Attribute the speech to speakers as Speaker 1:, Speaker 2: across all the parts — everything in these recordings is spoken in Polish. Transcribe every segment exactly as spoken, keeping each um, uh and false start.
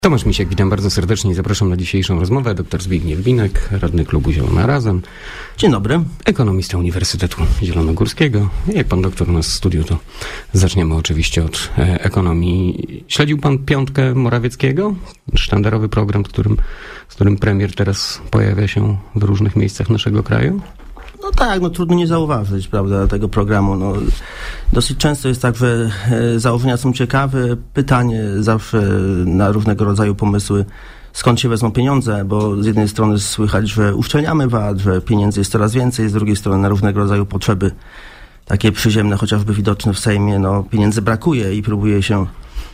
Speaker 1: Tomasz Misiek, witam bardzo serdecznie i zapraszam na dzisiejszą rozmowę. Doktor Zbigniew Binek, radny klubu Zielona Razem.
Speaker 2: Dzień dobry.
Speaker 1: Ekonomista Uniwersytetu Zielonogórskiego. Jak pan doktor u nas w studiu, to zaczniemy oczywiście od e, ekonomii. Śledził pan Piątkę Morawieckiego? Sztandarowy program, którym, z którym premier teraz pojawia się w różnych miejscach naszego kraju?
Speaker 2: No tak, no trudno nie zauważyć, prawda, tego programu. No, dosyć często jest tak, że e, założenia są ciekawe, pytanie zawsze na różnego rodzaju pomysły, skąd się wezmą pieniądze, bo z jednej strony słychać, że uszczelniamy V A T, że pieniędzy jest coraz więcej, z drugiej strony na różnego rodzaju potrzeby, takie przyziemne, chociażby widoczne w Sejmie, no pieniędzy brakuje i próbuje się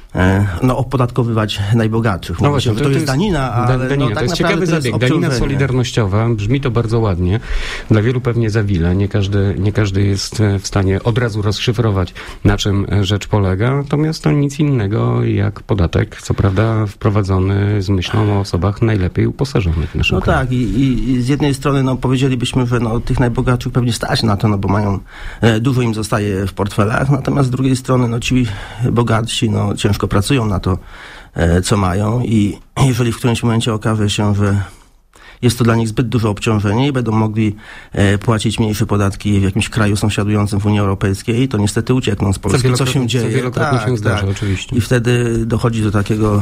Speaker 2: no, opodatkowywać najbogatszych.
Speaker 1: No właśnie,
Speaker 2: się, to, to jest danina, ale
Speaker 1: danina.
Speaker 2: No, tak
Speaker 1: to jest ciekawy
Speaker 2: to
Speaker 1: zabieg.
Speaker 2: Jest
Speaker 1: danina solidarnościowa, brzmi to bardzo ładnie. Dla wielu pewnie za wiele. Nie każdy, nie każdy jest w stanie od razu rozszyfrować, na czym rzecz polega. Natomiast to nic innego jak podatek, co prawda wprowadzony z myślą o osobach najlepiej uposażonych w naszym
Speaker 2: No
Speaker 1: kraju.
Speaker 2: tak, i, i z jednej strony no, powiedzielibyśmy, że no, tych najbogatszych pewnie stać na to, no bo mają, e, dużo im zostaje w portfelach, natomiast z drugiej strony no, ci bogatsi no, ciężko pracują na to, e, co mają i jeżeli w którymś momencie okaże się, że jest to dla nich zbyt duże obciążenie i będą mogli e, płacić mniejsze podatki w jakimś kraju sąsiadującym w Unii Europejskiej, to niestety uciekną z Polski. Co się dzieje?
Speaker 1: Co wielokrotnie
Speaker 2: tak,
Speaker 1: się zdarza,
Speaker 2: tak.
Speaker 1: oczywiście.
Speaker 2: I wtedy dochodzi do takiego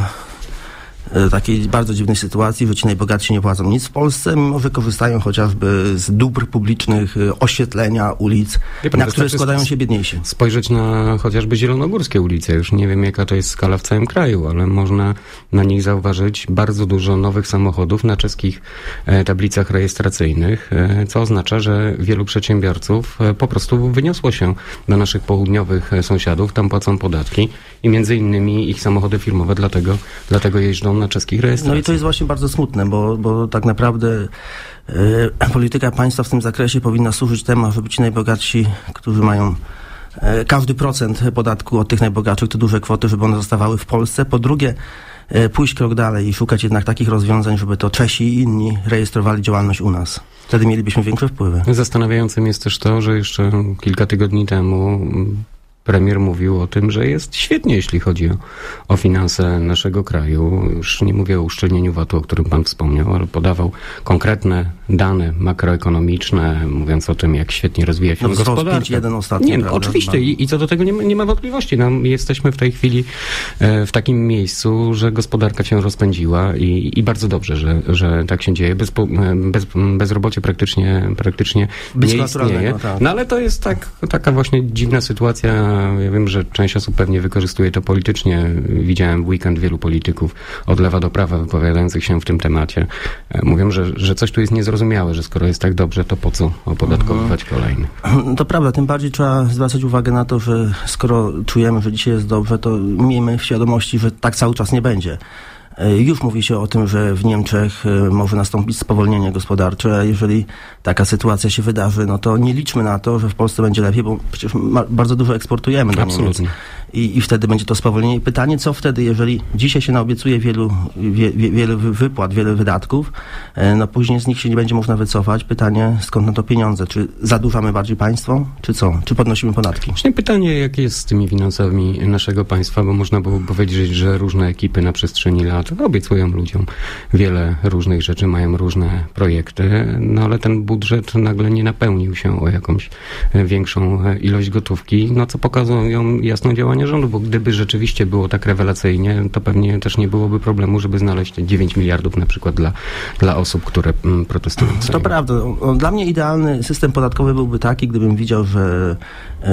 Speaker 2: takiej bardzo dziwnej sytuacji, że ci najbogatsi nie płacą nic w Polsce, mimo że korzystają chociażby z dóbr publicznych, oświetlenia ulic, pan, na które składają się biedniejsi.
Speaker 1: Spojrzeć na chociażby zielonogórskie ulice. Już nie wiem, jaka to jest skala w całym kraju, ale można na nich zauważyć bardzo dużo nowych samochodów na czeskich e, tablicach rejestracyjnych, e, co oznacza, że wielu przedsiębiorców e, po prostu wyniosło się do naszych południowych e, sąsiadów, tam płacą podatki i między innymi ich samochody firmowe dlatego, dlatego jeżdżą na czeskich rejestracjach.
Speaker 2: No i to jest właśnie bardzo smutne, bo, bo tak naprawdę e, polityka państwa w tym zakresie powinna służyć temu, żeby ci najbogatsi, którzy mają e, każdy procent podatku od tych najbogatszych, to duże kwoty, żeby one zostawały w Polsce. Po drugie, e, pójść krok dalej i szukać jednak takich rozwiązań, żeby to Czesi i inni rejestrowali działalność u nas. Wtedy mielibyśmy większe wpływy.
Speaker 1: Zastanawiającym jest też to, że jeszcze kilka tygodni temu premier mówił o tym, że jest świetnie, jeśli chodzi o, o finanse naszego kraju. Już nie mówię o uszczelnieniu V A T-u, o którym pan wspomniał, ale podawał konkretne dane makroekonomiczne, mówiąc o tym, jak świetnie rozwija się
Speaker 2: no,
Speaker 1: gospodarka.
Speaker 2: pięć jeden ostatnio.
Speaker 1: Nie, no, oczywiście I, i co do tego nie ma, nie ma wątpliwości. No, jesteśmy w tej chwili e, w takim miejscu, że gospodarka się rozpędziła i, i bardzo dobrze, że, że tak się dzieje. Bez, bez, bezrobocie praktycznie, praktycznie nie istnieje. No, tak. No ale to jest tak, taka właśnie dziwna sytuacja. Ja wiem, że część osób pewnie wykorzystuje to politycznie. Widziałem w weekend wielu polityków od lewa do prawa wypowiadających się w tym temacie. Mówią, że, że coś tu jest niezrozumiałe, że skoro jest tak dobrze, to po co opodatkowywać mhm. kolejny?
Speaker 2: To prawda, tym bardziej trzeba zwracać uwagę na to, że skoro czujemy, że dzisiaj jest dobrze, to miejmy w świadomości, że tak cały czas nie będzie. Już mówi się o tym, że w Niemczech może nastąpić spowolnienie gospodarcze, a jeżeli taka sytuacja się wydarzy, no to nie liczmy na to, że w Polsce będzie lepiej, bo przecież bardzo dużo eksportujemy do Niemiec. I, I wtedy będzie to spowolnienie. I pytanie, co wtedy, jeżeli dzisiaj się naobiecuje wielu, wie, wie, wiele wypłat, wiele wydatków, no później z nich się nie będzie można wycofać. Pytanie, skąd na to pieniądze? Czy zadłużamy bardziej państwo, czy co? Czy podnosimy podatki?
Speaker 1: Właśnie pytanie, jak jest z tymi finansami naszego państwa, bo można było powiedzieć, że różne ekipy na przestrzeni lat obiecują ludziom wiele różnych rzeczy, mają różne projekty, no ale ten budżet nagle nie napełnił się o jakąś większą ilość gotówki, no co pokazują jasno działania rządu, bo gdyby rzeczywiście było tak rewelacyjnie, to pewnie też nie byłoby problemu, żeby znaleźć te dziewięć miliardów na przykład dla, dla osób, które mm, protestują.
Speaker 2: To prawda. Dla mnie idealny system podatkowy byłby taki, gdybym widział, że y,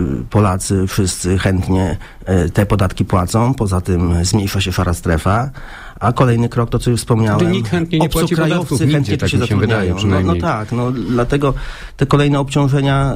Speaker 2: Polacy wszyscy chętnie y, te podatki płacą, poza tym zmniejsza się szara strefa, a kolejny krok, to co już wspomniałem,
Speaker 1: nikt chętnie nie płaci podatków,
Speaker 2: chętnie
Speaker 1: nigdzie,
Speaker 2: tu
Speaker 1: tak
Speaker 2: się
Speaker 1: mi się wydaje,
Speaker 2: no, no tak, no dlatego te kolejne obciążenia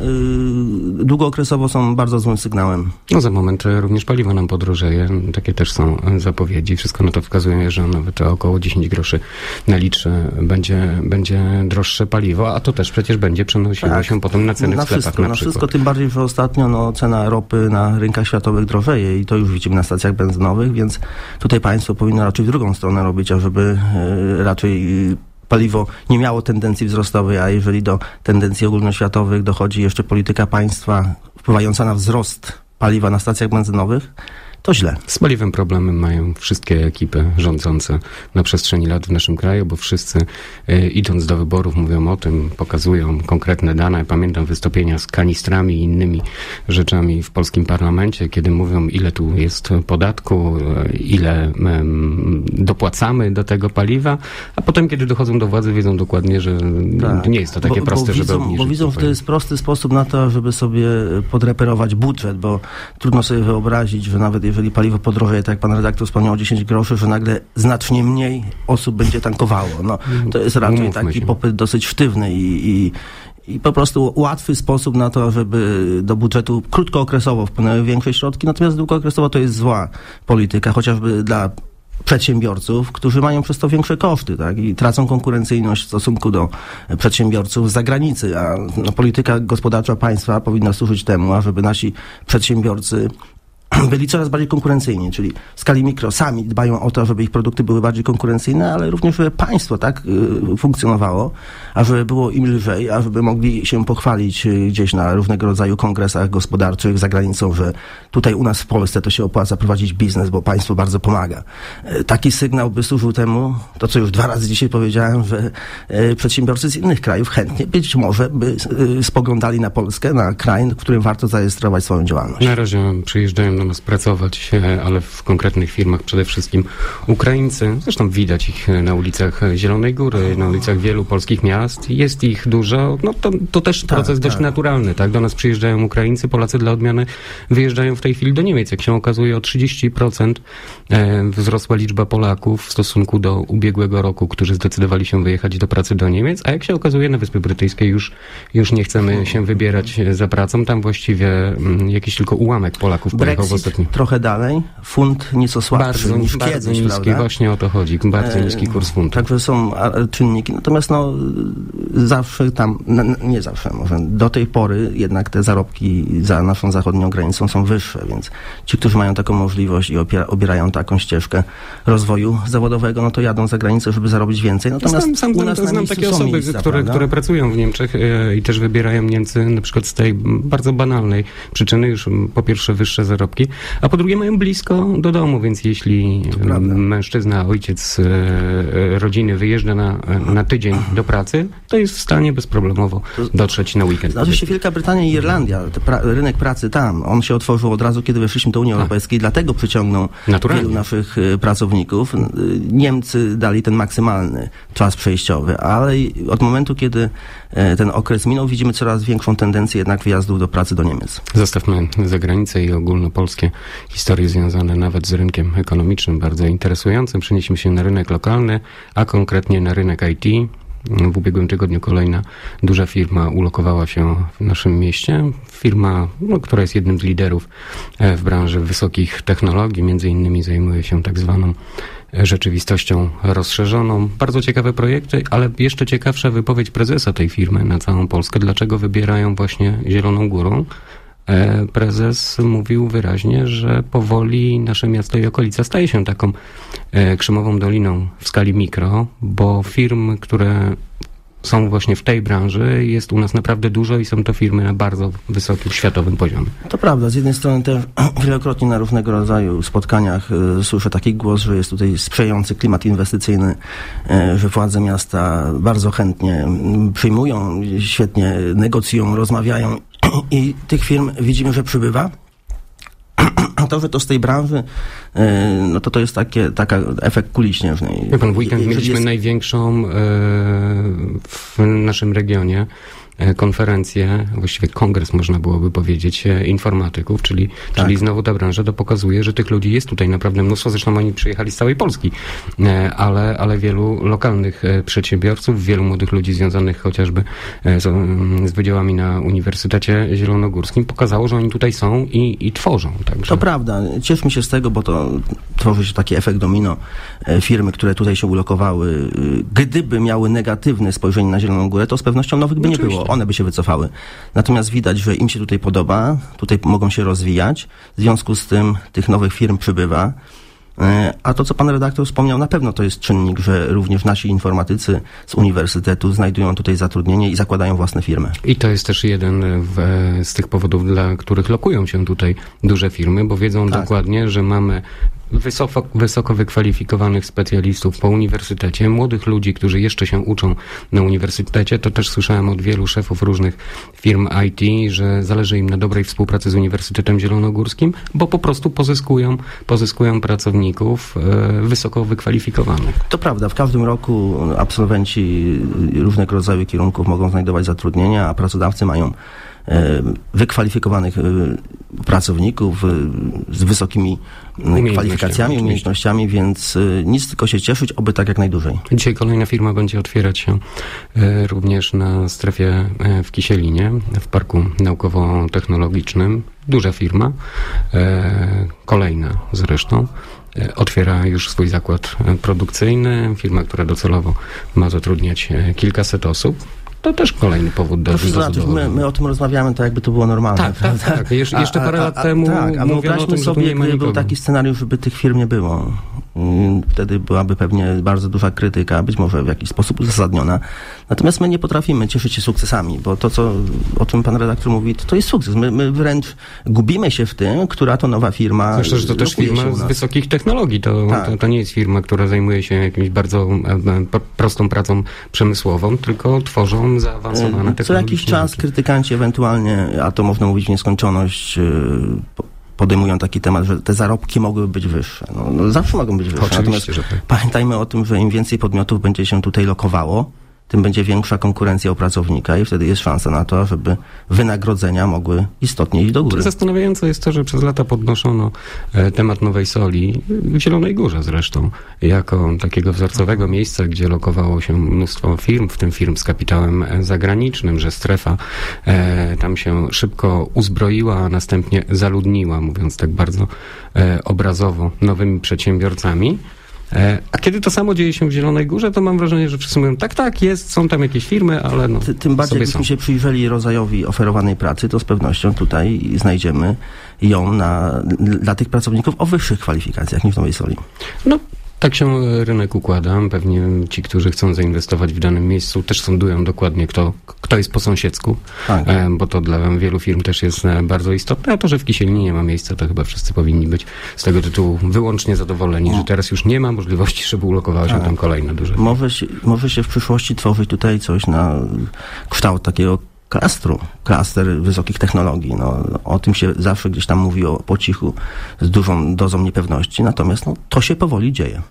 Speaker 2: y, długookresowo są bardzo złym sygnałem.
Speaker 1: No za moment również paliwo nam podrożeje, takie też są zapowiedzi, wszystko na to wskazuje, że nawet o około dziesięć groszy na litrze będzie, będzie droższe paliwo, a to też przecież będzie przenosiło tak, się potem na ceny
Speaker 2: na
Speaker 1: w sklepach
Speaker 2: wszystko,
Speaker 1: na,
Speaker 2: na
Speaker 1: przykład.
Speaker 2: wszystko, tym bardziej, że ostatnio no, cena ropy na rynkach światowych drożeje i to już widzimy na stacjach benzynowych, więc tutaj państwo powinno raczej w drugą stronę robić, ażeby y, raczej y, paliwo nie miało tendencji wzrostowej, a jeżeli do tendencji ogólnoświatowych dochodzi jeszcze polityka państwa wpływająca na wzrost paliwa na stacjach benzynowych, to źle.
Speaker 1: Z paliwem problemy mają wszystkie ekipy rządzące na przestrzeni lat w naszym kraju, bo wszyscy e, idąc do wyborów mówią o tym, pokazują konkretne dane. Pamiętam wystąpienia z kanistrami i innymi rzeczami w polskim parlamencie, kiedy mówią, ile tu jest podatku, e, ile e, dopłacamy do tego paliwa, a potem, kiedy dochodzą do władzy, wiedzą dokładnie, że tak. nie jest to takie
Speaker 2: bo,
Speaker 1: proste,
Speaker 2: bo
Speaker 1: żeby
Speaker 2: widzą,
Speaker 1: obniżyć.
Speaker 2: Bo widzą, że to jest prosty sposób na to, żeby sobie podreperować budżet, bo trudno sobie wyobrazić, że nawet jeżeli paliwo podrożeje, tak jak pan redaktor wspomniał, o dziesięć groszy, że nagle znacznie mniej osób będzie tankowało. No, to jest raczej
Speaker 1: Umówmy
Speaker 2: taki
Speaker 1: się.
Speaker 2: popyt dosyć sztywny i, i, i po prostu łatwy sposób na to, żeby do budżetu krótkookresowo wpłynęły większe środki, natomiast długookresowo to jest zła polityka, chociażby dla przedsiębiorców, którzy mają przez to większe koszty, tak? I tracą konkurencyjność w stosunku do przedsiębiorców z zagranicy, a no, polityka gospodarcza państwa powinna służyć temu, ażeby nasi przedsiębiorcy byli coraz bardziej konkurencyjni, czyli w skali mikro sami dbają o to, żeby ich produkty były bardziej konkurencyjne, ale również, żeby państwo tak y, funkcjonowało, a żeby było im lżej, a żeby mogli się pochwalić y, gdzieś na różnego rodzaju kongresach gospodarczych za granicą, że tutaj u nas w Polsce to się opłaca prowadzić biznes, bo państwo bardzo pomaga. Y, taki sygnał by służył temu, to co już dwa razy dzisiaj powiedziałem, że y, przedsiębiorcy z innych krajów chętnie być może by y, spoglądali na Polskę, na kraj, w którym warto zarejestrować swoją działalność.
Speaker 1: Na razie przyjeżdżają do nas pracować, ale w konkretnych firmach przede wszystkim Ukraińcy. Zresztą widać ich na ulicach Zielonej Góry, na ulicach wielu polskich miast. Jest ich dużo. No to, to też
Speaker 2: tak,
Speaker 1: proces dość
Speaker 2: tak.
Speaker 1: naturalny. Tak? Do nas przyjeżdżają Ukraińcy, Polacy dla odmiany wyjeżdżają w tej chwili do Niemiec. Jak się okazuje, o trzydzieści procent wzrosła liczba Polaków w stosunku do ubiegłego roku, którzy zdecydowali się wyjechać do pracy do Niemiec, a jak się okazuje, na Wyspy Brytyjskie już, już nie chcemy się wybierać za pracą. Tam właściwie mm, jakiś tylko ułamek Polaków pojechał w ostatnim.
Speaker 2: Trochę dalej, funt nieco słabszy
Speaker 1: bardzo,
Speaker 2: niż
Speaker 1: bardzo
Speaker 2: kiedyś,
Speaker 1: niski,
Speaker 2: prawda?
Speaker 1: właśnie o to chodzi, bardzo e, niski kurs funtu.
Speaker 2: Także są a, czynniki, natomiast no zawsze tam, n- nie zawsze może, do tej pory jednak te zarobki za naszą zachodnią granicą są wyższe, więc ci, którzy mają taką możliwość i opiera, obierają taką ścieżkę rozwoju zawodowego, no to jadą za granicę, żeby zarobić więcej. Natomiast
Speaker 1: sam, sam
Speaker 2: u nas
Speaker 1: znam, znam takie osoby,
Speaker 2: miejsca,
Speaker 1: które, które pracują w Niemczech e, i też wybierają Niemcy na przykład z tej bardzo banalnej przyczyny, już po pierwsze wyższe zarobki, a po drugie mają blisko do domu, więc jeśli mężczyzna, ojciec e, rodziny wyjeżdża na, na tydzień do pracy, to jest w stanie bezproblemowo dotrzeć na weekend.
Speaker 2: Znaczy się Wielka Brytania i Irlandia, pra, rynek pracy tam, on się otworzył od razu, kiedy weszliśmy do Unii Europejskiej, dlatego przyciągnął
Speaker 1: Naturalnie.
Speaker 2: wielu naszych y, pracowników. Y, Niemcy dali ten maksymalny czas przejściowy, ale od momentu, kiedy y, ten okres minął, widzimy coraz większą tendencję jednak wyjazdów do pracy do Niemiec.
Speaker 1: Zostawmy zagranicę i ogólnopolskie historie związane nawet z rynkiem ekonomicznym, bardzo interesującym. Przenieśmy się na rynek lokalny, a konkretnie na rynek I T. W ubiegłym tygodniu kolejna duża firma ulokowała się w naszym mieście. Firma, no, która jest jednym z liderów w branży wysokich technologii, między innymi zajmuje się tak zwaną rzeczywistością rozszerzoną. Bardzo ciekawe projekty, ale jeszcze ciekawsza wypowiedź prezesa tej firmy na całą Polskę. Dlaczego wybierają właśnie Zieloną Górą? Prezes mówił wyraźnie, że powoli nasze miasto i okolica staje się taką krzemową doliną w skali mikro, bo firm, które są właśnie w tej branży, jest u nas naprawdę dużo i są to firmy na bardzo wysokim światowym poziomie.
Speaker 2: To prawda. Z jednej strony też wielokrotnie na różnego rodzaju spotkaniach y, słyszę taki głos, że jest tutaj sprzyjający klimat inwestycyjny, y, że władze miasta bardzo chętnie y, przyjmują, świetnie negocjują, rozmawiają i tych firm widzimy, że przybywa. A to, że to z tej branży, no to to jest takie, taka efekt kuli śnieżnej.
Speaker 1: Wie pan, w weekend mieliśmy
Speaker 2: jest...
Speaker 1: największą w naszym regionie konferencję, właściwie kongres można byłoby powiedzieć, informatyków, czyli, tak. czyli znowu ta branża to pokazuje, że tych ludzi jest tutaj naprawdę mnóstwo, zresztą oni przyjechali z całej Polski, ale, ale wielu lokalnych przedsiębiorców, wielu młodych ludzi związanych chociażby z, z wydziałami na Uniwersytecie Zielonogórskim pokazało, że oni tutaj są i, i tworzą. Także.
Speaker 2: To prawda. Cieszmy się z tego, bo to tworzy się taki efekt domino. Firmy, które tutaj się ulokowały, gdyby miały negatywne spojrzenie na Zieloną Górę, to z pewnością nowych by nie
Speaker 1: Oczywiście.
Speaker 2: było. One by się wycofały. Natomiast widać, że im się tutaj podoba, tutaj mogą się rozwijać. W związku z tym tych nowych firm przybywa. A to, co pan redaktor wspomniał, na pewno to jest czynnik, że również nasi informatycy z uniwersytetu znajdują tutaj zatrudnienie i zakładają własne firmy.
Speaker 1: I to jest też jeden w, z tych powodów, dla których lokują się tutaj duże firmy, bo wiedzą tak. dokładnie, że mamy Wysoko, wysoko wykwalifikowanych specjalistów po uniwersytecie, młodych ludzi, którzy jeszcze się uczą na uniwersytecie. To też słyszałem od wielu szefów różnych firm I T, że zależy im na dobrej współpracy z Uniwersytetem Zielonogórskim, bo po prostu pozyskują, pozyskują pracowników e, wysoko wykwalifikowanych.
Speaker 2: To prawda, w każdym roku absolwenci różnego rodzaju kierunków mogą znajdować zatrudnienia, a pracodawcy mają wykwalifikowanych pracowników z wysokimi kwalifikacjami, umiejętnościami, więc nic tylko się cieszyć, oby tak jak najdłużej.
Speaker 1: Dzisiaj kolejna firma będzie otwierać się również na strefie w Kisielinie, w Parku Naukowo-Technologicznym. Duża firma, kolejna zresztą. Otwiera już swój zakład produkcyjny, firma, która docelowo ma zatrudniać kilkaset osób. To też kolejny powód do
Speaker 2: zadowolenia. My, my o tym rozmawiamy, tak jakby to było normalne.
Speaker 1: Tak, tak, tak. Jesz, jeszcze parę a, a, lat a, temu tak, a mówiono o tym, sobie, że nie ma nikogo.
Speaker 2: Był taki scenariusz, żeby tych firm nie było. Wtedy byłaby pewnie bardzo duża krytyka, być może w jakiś sposób uzasadniona. Natomiast my nie potrafimy cieszyć się sukcesami, bo to, co, o czym pan redaktor mówi, to, to jest sukces. My, my wręcz gubimy się w tym, która to nowa firma.
Speaker 1: Myślę, że to też firma z wysokich technologii. To, tak. to, to nie jest firma, która zajmuje się jakimś bardzo e, prostą pracą przemysłową, tylko tworzą zaawansowane technologie.
Speaker 2: Co jakiś czas krytykanci ewentualnie, a to można mówić w nieskończoność, podejmują taki temat, że te zarobki mogłyby być wyższe. No, no zawsze mogą być wyższe. Natomiast że tak. Pamiętajmy o tym, że im więcej podmiotów będzie się tutaj lokowało, tym będzie większa konkurencja u pracownika i wtedy jest szansa na to, żeby wynagrodzenia mogły istotnie iść do góry.
Speaker 1: Zastanawiające jest to, że przez lata podnoszono e, temat Nowej Soli, w Zielonej Górze zresztą, jako takiego wzorcowego miejsca, gdzie lokowało się mnóstwo firm, w tym firm z kapitałem zagranicznym, że strefa e, tam się szybko uzbroiła, a następnie zaludniła, mówiąc tak bardzo e, obrazowo, nowymi przedsiębiorcami. A kiedy to samo dzieje się w Zielonej Górze, to mam wrażenie, że wszyscy mówią, tak, tak, jest, są tam jakieś firmy, ale no,
Speaker 2: Ty, Tym bardziej, jakbyśmy się przyjrzeli rodzajowi oferowanej pracy, to z pewnością tutaj znajdziemy ją na, dla tych pracowników o wyższych kwalifikacjach niż w Nowej Soli.
Speaker 1: No, tak się rynek układa. Pewnie ci, którzy chcą zainwestować w danym miejscu, też sądują dokładnie, kto, kto jest po sąsiedzku, tak. bo to dla wielu firm też jest bardzo istotne. A to, że w Kisielinie nie ma miejsca, to chyba wszyscy powinni być z tego tytułu wyłącznie zadowoleni, no. że teraz już nie ma możliwości, żeby ulokowało się tak. tam kolejne duże firmy.
Speaker 2: Może się, może się w przyszłości tworzyć tutaj coś na kształt takiego klastru, klaster wysokich technologii. No, o tym się zawsze gdzieś tam mówi o, po cichu, z dużą dozą niepewności, natomiast no, to się powoli dzieje.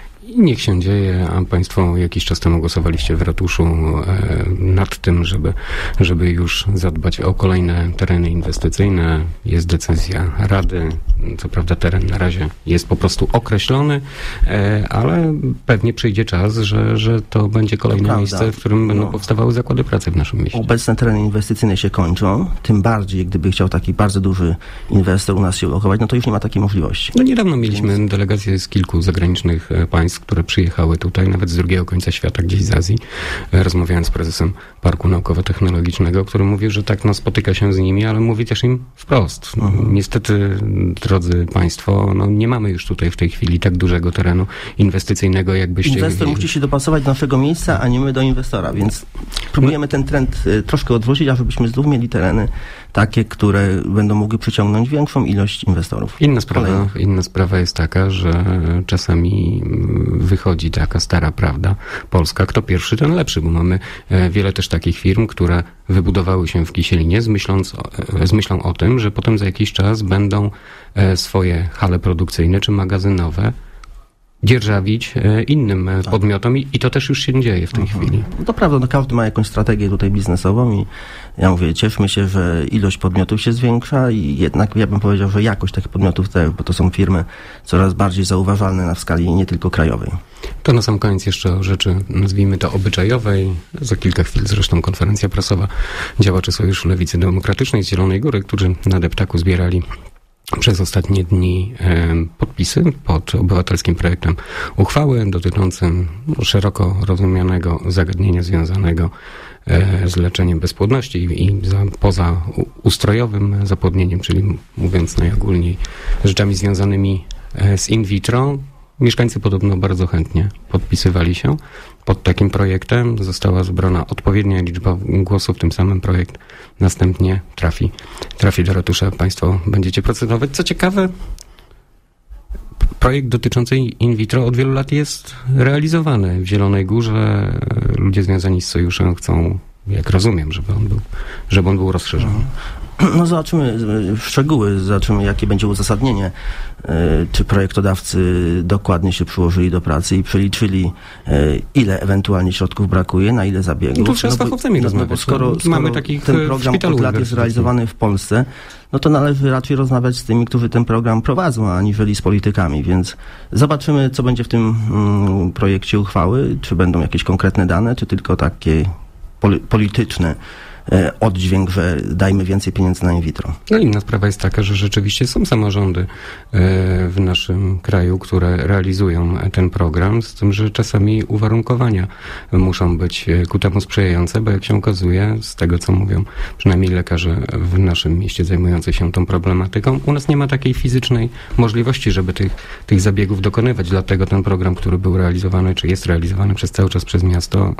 Speaker 1: I niech się dzieje, a państwo jakiś czas temu głosowaliście w ratuszu e, nad tym, żeby, żeby już zadbać o kolejne tereny inwestycyjne. Jest decyzja Rady. Co prawda teren na razie jest po prostu określony, e, ale pewnie przyjdzie czas, że, że to będzie kolejne to miejsce, w którym będą no. powstawały zakłady pracy w naszym mieście.
Speaker 2: Obecne tereny inwestycyjne się kończą, tym bardziej gdyby chciał taki bardzo duży inwestor u nas się ulokować, no to już nie ma takiej możliwości.
Speaker 1: No niedawno mieliśmy Więc... delegacje z kilku zagranicznych państw, które przyjechały tutaj, nawet z drugiego końca świata, gdzieś z Azji, rozmawiając z prezesem Parku Naukowo-Technologicznego, który mówił, że tak, no spotyka się z nimi, ale mówi też im wprost. Mhm. Niestety, drodzy państwo, no nie mamy już tutaj w tej chwili tak dużego terenu inwestycyjnego, jakbyście...
Speaker 2: Inwestor musi się dopasować do naszego miejsca, a nie my do inwestora, więc próbujemy ten trend troszkę odwrócić, ażebyśmy znów mieli tereny takie, które będą mogły przyciągnąć większą ilość inwestorów.
Speaker 1: Inna sprawa, inna sprawa jest taka, że czasami wychodzi taka stara prawda polska, kto pierwszy, ten lepszy, bo mamy wiele też takich firm, które wybudowały się w Kisielinie z, myśląc, z myślą o tym, że potem za jakiś czas będą swoje hale produkcyjne czy magazynowe dzierżawić innym tak. podmiotom i, i to też już się dzieje w tej mhm. chwili.
Speaker 2: No to prawda, no każdy ma jakąś strategię tutaj biznesową i ja mówię, cieszmy się, że ilość podmiotów się zwiększa i jednak ja bym powiedział, że jakość takich podmiotów też, bo to są firmy coraz bardziej zauważalne na skali nie tylko krajowej.
Speaker 1: To na sam koniec jeszcze o rzeczy, nazwijmy to obyczajowej. Za kilka chwil zresztą konferencja prasowa działaczy Sojuszu Lewicy Demokratycznej z Zielonej Góry, którzy na deptaku zbierali przez ostatnie dni e, podpisy pod obywatelskim projektem uchwały dotyczącym szeroko rozumianego zagadnienia związanego e, z leczeniem bezpłodności i, i za, poza ustrojowym zapłodnieniem, czyli mówiąc najogólniej rzeczami związanymi z in vitro. Mieszkańcy podobno bardzo chętnie podpisywali się pod takim projektem. Została zebrana odpowiednia liczba głosów, tym samym projekt następnie trafi, trafi do ratusza. Państwo będziecie procedować. Co ciekawe, projekt dotyczący in vitro od wielu lat jest realizowany w Zielonej Górze. Ludzie związani z sojuszem chcą, jak rozumiem, żeby on był, żeby on był rozszerzony.
Speaker 2: No zobaczymy szczegóły, zobaczymy jakie będzie uzasadnienie, czy projektodawcy dokładnie się przyłożyli do pracy i przeliczyli, ile ewentualnie środków brakuje, na ile zabiegów.
Speaker 1: No to trzeba z fachowcami
Speaker 2: no,
Speaker 1: rozmawiać.
Speaker 2: No, skoro, skoro
Speaker 1: mamy takich
Speaker 2: ten program od lat jest realizowany w Polsce, no to należy raczej rozmawiać z tymi, którzy ten program prowadzą, aniżeli z politykami, więc zobaczymy, co będzie w tym mm, projekcie uchwały, czy będą jakieś konkretne dane, czy tylko takie poli- polityczne oddźwięk, że dajmy więcej pieniędzy na in vitro.
Speaker 1: No inna sprawa jest taka, że rzeczywiście są samorządy w naszym kraju, które realizują ten program, z tym, że czasami uwarunkowania muszą być ku temu sprzyjające, bo jak się okazuje, z tego co mówią przynajmniej lekarze w naszym mieście zajmujący się tą problematyką, u nas nie ma takiej fizycznej możliwości, żeby tych, tych zabiegów dokonywać, dlatego ten program, który był realizowany, czy jest realizowany przez cały czas przez miasto,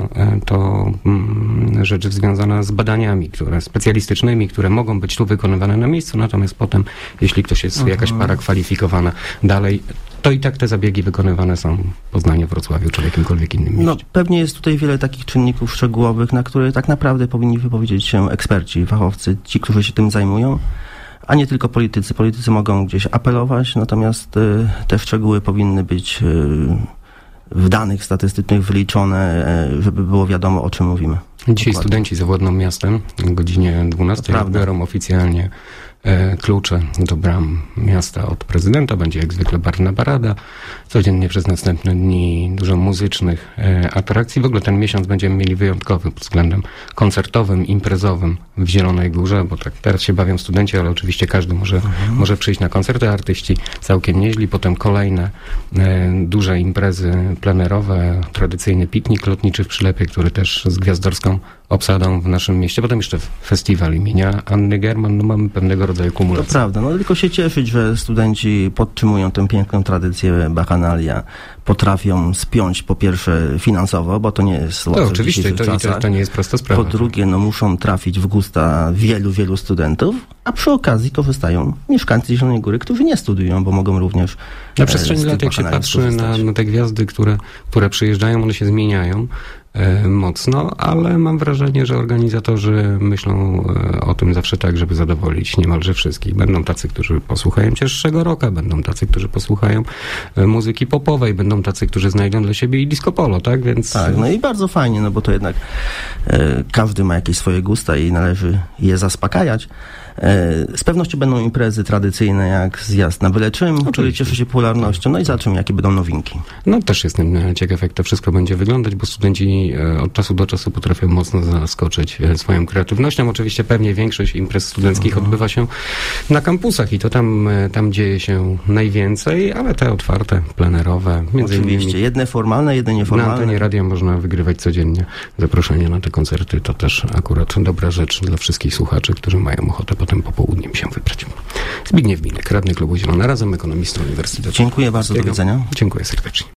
Speaker 1: to mm, rzecz związana z badaniami które, specjalistycznymi, które mogą być tu wykonywane na miejscu, natomiast potem, jeśli ktoś jest, uh-huh. jakaś para kwalifikowana dalej, to i tak te zabiegi wykonywane są w Poznaniu, Wrocławiu, czy w jakimkolwiek innym mieście.
Speaker 2: No, pewnie jest tutaj wiele takich czynników szczegółowych, na które tak naprawdę powinni wypowiedzieć się eksperci, fachowcy, ci, którzy się tym zajmują, a nie tylko politycy. Politycy mogą gdzieś apelować, natomiast y, te szczegóły powinny być y, w danych statystycznych wyliczone, żeby było wiadomo, o czym mówimy.
Speaker 1: Dzisiaj
Speaker 2: Dokładnie.
Speaker 1: Studenci zawodną miastem o godzinie dwunastej odbiorą oficjalnie e, klucze do bram miasta od prezydenta. Będzie jak zwykle barwna parada. Codziennie przez następne dni dużo muzycznych e, atrakcji. W ogóle ten miesiąc będziemy mieli wyjątkowy pod względem koncertowym, imprezowym w Zielonej Górze, bo tak teraz się bawią studenci, ale oczywiście każdy może, mhm. może przyjść na koncerty. Artyści całkiem nieźli. Potem kolejne e, duże imprezy plenerowe, tradycyjny piknik lotniczy w Przylepie, który też z gwiazdorską obsadą w naszym mieście. Potem jeszcze festiwal imienia Anny German. No mamy pewnego rodzaju kumulację.
Speaker 2: To prawda. No tylko się cieszyć, że studenci podtrzymują tę piękną tradycję Bacchanalia. Potrafią spiąć po pierwsze finansowo, bo to nie jest łatwe.
Speaker 1: To oczywiście, to, to, to nie jest prosta sprawa.
Speaker 2: Po drugie, no muszą trafić w gusta wielu, wielu studentów, a przy okazji korzystają mieszkańcy Zielonej Góry, którzy nie studiują, bo mogą również
Speaker 1: na przestrzeni lat, jak się patrzy na, na te gwiazdy, które, które przyjeżdżają, one się zmieniają e, mocno, ale mam wrażenie, że organizatorzy myślą e, o tym zawsze tak, żeby zadowolić niemalże wszystkich. Będą tacy, którzy posłuchają cięższego rocka, będą tacy, którzy posłuchają e, muzyki popowej, będą tacy, którzy znajdą dla siebie i disco polo, tak? Więc...
Speaker 2: Tak, no i bardzo fajnie, no bo to jednak e, każdy ma jakieś swoje gusta i należy je zaspokajać. Z pewnością będą imprezy tradycyjne, jak zjazd na byle czym,
Speaker 1: Oczywiście.
Speaker 2: który cieszy się popularnością. No i zobaczymy, jakie będą nowinki.
Speaker 1: No też jestem ciekaw, jak to wszystko będzie wyglądać, bo studenci od czasu do czasu potrafią mocno zaskoczyć swoją kreatywnością. Oczywiście pewnie większość imprez studenckich uh-huh. odbywa się na kampusach i to tam, tam dzieje się najwięcej, ale te otwarte, plenerowe, między
Speaker 2: Oczywiście,
Speaker 1: innymi
Speaker 2: jedne formalne, jedne nieformalne.
Speaker 1: Na antenie radia można wygrywać codziennie zaproszenie na te koncerty. To też akurat dobra rzecz dla wszystkich słuchaczy, którzy mają ochotę potem popołudniem się wybrać. Zbigniew Minek, radny Klubu Zielona Razem, ekonomista Uniwersytetu.
Speaker 2: Dziękuję bardzo, do widzenia.
Speaker 1: Dziękuję serdecznie.